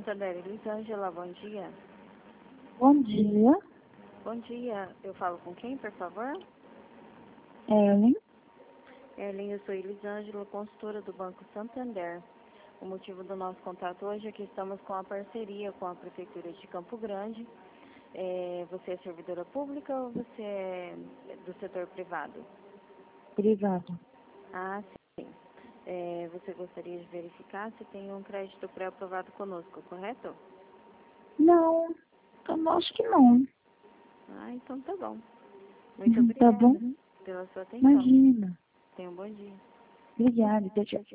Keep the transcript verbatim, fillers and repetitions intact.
Santander, Elisângela, bom dia. Bom dia, Bom dia, eu falo com quem, por favor? Ellen. Erlen, eu sou Elisângela, consultora do Banco Santander. O motivo do nosso contato hoje é que estamos com a parceria com a Prefeitura de Campo Grande. É, você é servidora pública ou você é do setor privado? Privado. Ah, sim. É, você gostaria de verificar se tem um crédito pré-aprovado conosco, correto? Não, eu acho que não. Ah, então tá bom. Muito Tá bom? obrigada pela sua atenção. Imagina. Tenha um bom dia. Obrigada, tchau, tchau.